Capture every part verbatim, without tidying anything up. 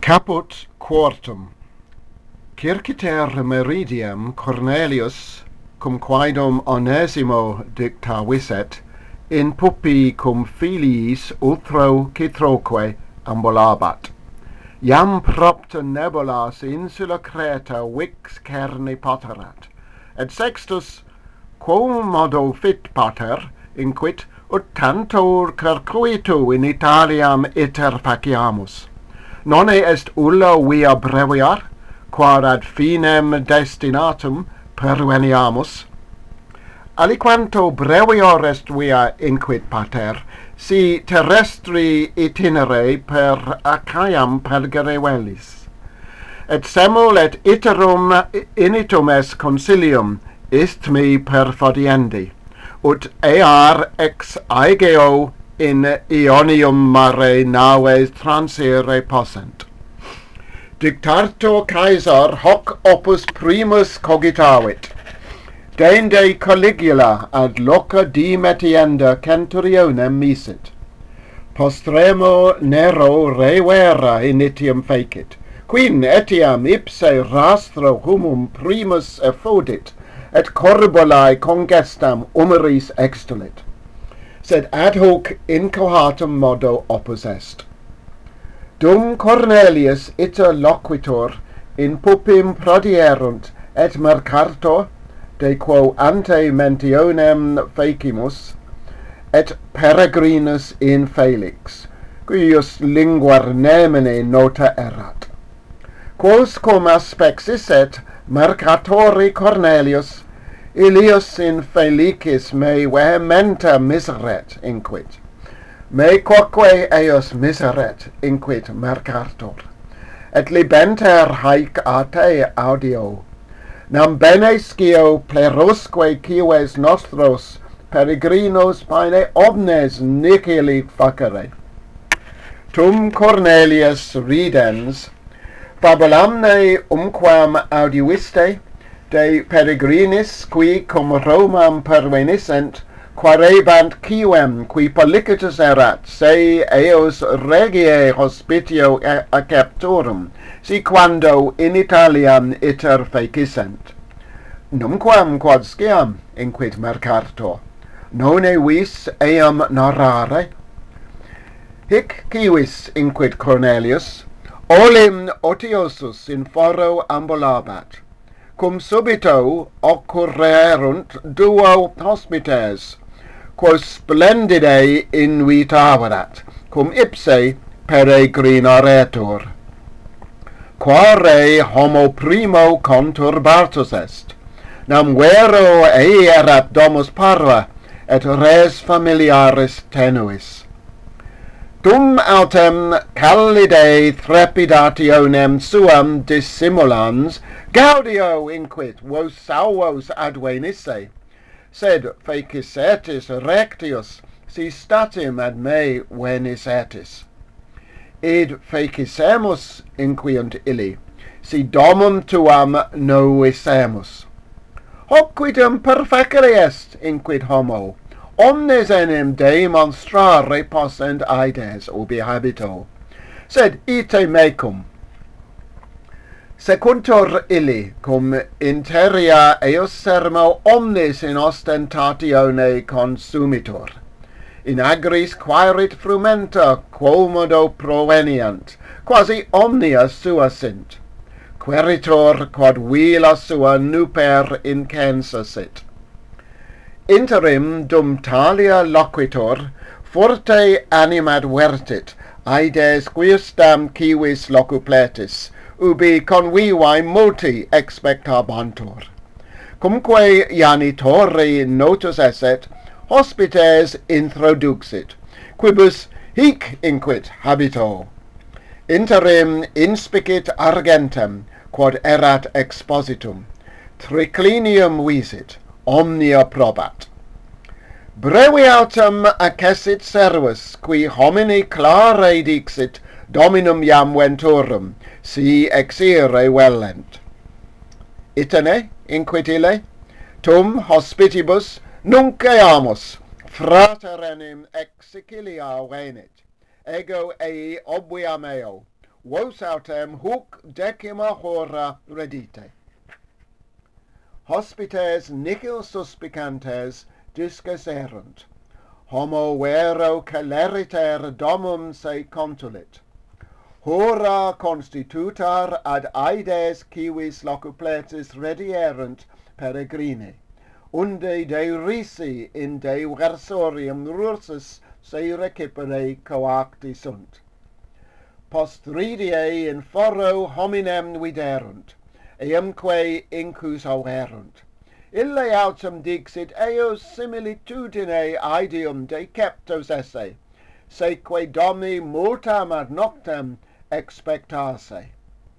Caput quartum. Circiter meridium Cornelius cum quaedum Onesimo dictavisset in pupi cum filiis ultro citroque ambulabat. Iam propter nebulas insula Creta vix cerni poterat, et sextus quo modo fit pater inquit ut tantor circuitu in Italiam iter faciamus. Nonne est ulla via breviar, quod ad finem destinatum perveniamus. Aliquanto brevior est via inquit pater, si terrestri itinere per Achaiam pergere velis. Et semel et iterum initum est consilium ist mi perfodiendi, ut ear ex aegeo in Ionium mare naves transire possent. Dictator Caesar hoc opus primus cogitavit. Dende Caligula ad loca dimetienda centurionem misit. Postremo Nero revera initium fecit, quin etiam ipse rastro humum primus effodit, et corbulae congestam humoris extulit. Sed ad hoc incohatum modo opus est. Dum Cornelius iter loquitur in pupim prodierunt et mercator, de quo ante mentionem fecimus, et peregrinus in Felix, cuius linguar nemine nota erat. Quos cum aspexis et mercatori Cornelius, Ilius in Felicis me vehementa miseret inquit. Me quoque eos miseret inquit mercator. Et libenter haec a te audio. Nam bene scio plerosque cives nostros peregrinos paene omnes nicili facere. Tum Cornelius ridens, fabulamne umquam audiuiste, de peregrinis qui cum Romam pervenissent, quarebant quiem qui policitus erat, se eos regie hospitio acceptorum, si quando in Italiam iter fecissent. Numquam quod sciam, inquit mercator, nonne vis eam narrare? Hic civis, inquit Cornelius, olim otiosus in foro ambulabat, cum subito occurrerunt duo hospites, quos splendide invitaverat, cum ipse peregrinaretur. Quare homo primo conturbatus est, nam vero erat domus parva, et res familiaris tenuis. Dum autem callide trepidationem suam dissimulans, gaudio inquit vos salvos advenisse, sed fecisetis rectius si statim ad me venisetis. Id fecisemus, inquiunt illi, si domum tuam novisemus. Hoc quitum perfecere est, inquit homo, omnes enim demonstrare possent aides ubi habito, sed ite mecum. Secuntur illi, cum interia eos sermo omnes in ostentatione consumitur. In agris quaerit frumenta quomodo proveniant, quasi omnia sua sint. Queritur quod vila sua nuper incensa sit. Interim dum talia loquitur, forte animad vertit, aides quiusdam civis locupletis, ubi convivae multi expectabantur. Cumque janitori notus esset, hospites introduxit, quibus hic inquit habito. Interim inspicit argentem, quod erat expositum, triclinium visit, omnia probat. Breviatum accessit servus, qui homini clare dixit, dominum iam venturum, si exire vellent. Itene, inquit ille, tum hospitibus nunc eamus, frater enim ex Sicilia venit, ego ei obvia meo, vos autem huc decima hora redite. Hospites nihil suspicantes discus erunt. Homo vero celeriter domum se contulit. Hora constitutar ad aedes civis locupletis redierunt peregrine, unde de risi in de versorium rursus se recipere coacti sunt. Post ridie in foro hominem viderunt, eumque incus auerunt. Ille autem dixit eos similitudine aedium deceptos esse, seque domi multam ad noctem expectase.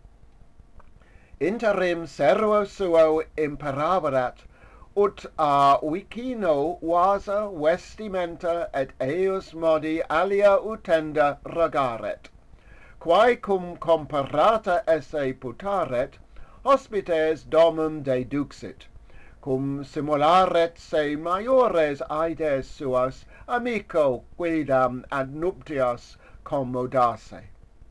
Interim servo suo imperaverat, ut a vicino vasa vestimenta et eos modi alia utenda ragaret, quae cum comparata esse putaret, hospites domum deduxit, cum simularet se maiores aedes suas amico quidam ad nuptias commodase.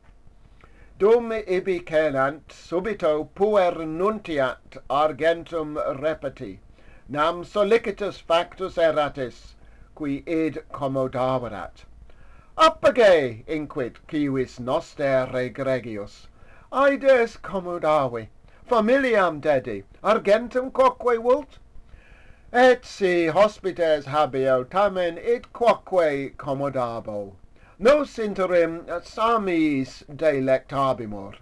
Dum ibi cenant subito puer nuntiat argentum repeti, nam solicitus factus eratis, qui id commodaverat. Apage, inquit civis noster egregius, aedes commodavi, familiam dedi, argentum quoque vult? Et si hospites habeo tamen id quoque commodabo, nos interim samis delectabimur.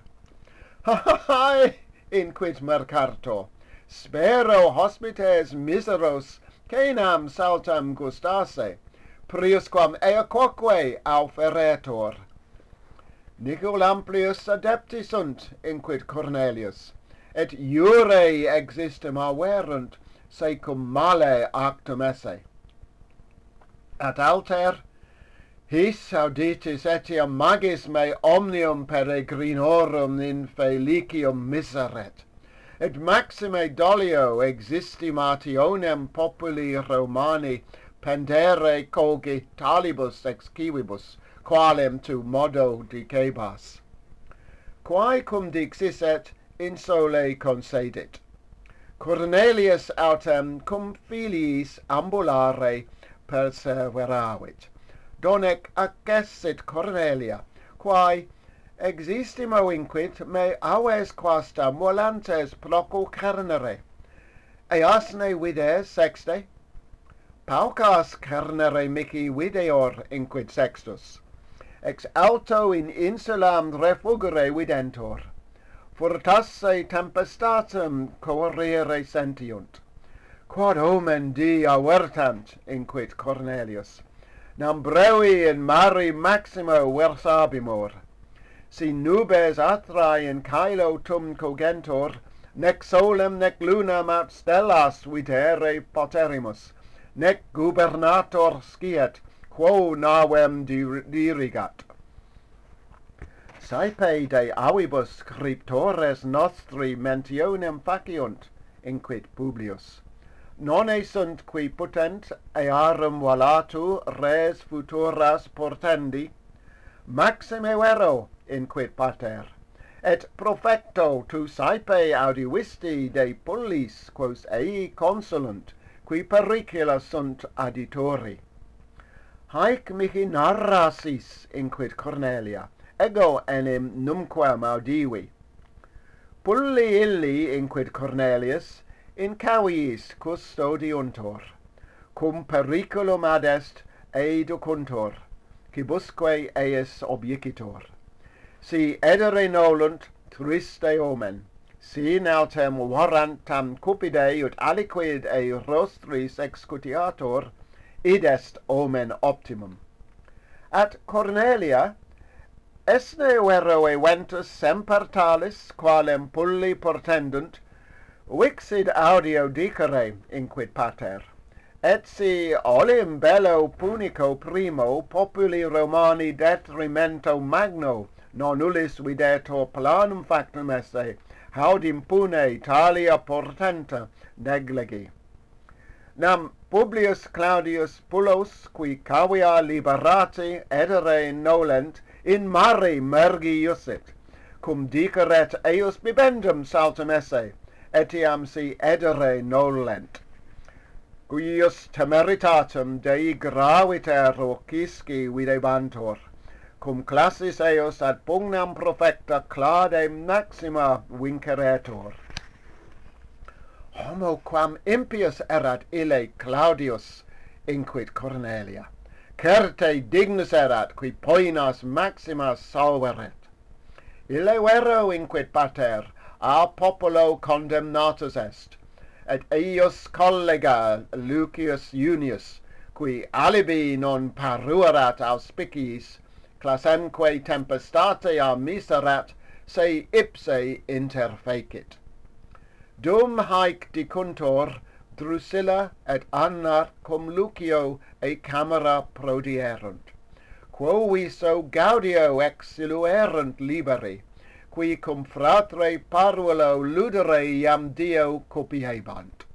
Hai, inquit Mercator, spero hospites miseros cenam saltam gustase, priusquam ea quoque auferetur. Nicul amplius adepti sunt, inquit Cornelius, et iure existem averunt, secum male actum esse. At alter, his auditis etiam magis me omnium peregrinorum in felicium miseret, et maxime dolio existimationem populi Romani pendere cogi talibus ex civibus, qualem tu modo dicebas. Quae cum dixisset, in sole concedit. Cornelius autem cum filiis ambulare perseveravit. Donec accessit Cornelia, quae existimo inquit me aves quastam volantes proco cernere. Easne vides sexte? Paucas cernere mihi videor, inquit Sextus. Ex alto in insulam refugere videntur. Furtasse tempestatem correre sentiunt. Quod omen di avertant, inquit Cornelius, nam brevi in mare maximo versabimur. Si nubes atrae in caelo tum cogentur, nec solem nec lunam at stellas videre poterimus, nec gubernator sciet, quo navem dirigat. Saepe de avibus scriptores nostri mentionem faciunt, inquit Publius. Nonne sunt qui putent earum valatu res futuras portendi, maxime vero, inquit Pater, et profecto tu saepe audivisti de pullis quos ei consulant, qui pericula sunt aditori. Haec mihi narrasis, inquit Cornelia, ego enim numquam audivi. Pulli illi, inquit Cornelius, in caviis custodiuntur, cum periculum adest educuntur, quibusque eis objicitur. Si edere nolunt, triste omen, si nautem varantam cupide ut aliquid e rostris excutiatur, id est omen optimum. At Cornelia, esne vero eventus semper talis, qualem pulli portendunt, vixid audio dicere, inquit Pater, et si olim bello punico primo populi Romani detrimento magno non ullis videtur planum factum esse, haud impune talia portenta negligi. Nam Publius Claudius Pullos, qui cavia liberati edere nolent, in mare mergi iussit, cum diceret eius bibendum saltum esse, etiam si edere nolent. Cuius temeritatum Dei graviter rocisci videbantur, cum classis eius ad pugnam profecta clade maxima vinceretur. Homo quam impius erat ille Claudius, inquit Cornelia, certe dignus erat qui poenas maximas solveret. Ille vero, inquit pater, a populo condemnatus est, et eius collega Lucius Junius, qui alibi non paruerat auspiciis, classemque tempestatea miserat, se ipse interfecit. Dum haec dicuntor Drusilla et Anna cum Lucio e camera prodierunt, quo viso gaudio exiluerunt liberi, qui cum fratre parulo ludere iam Dio copiebant.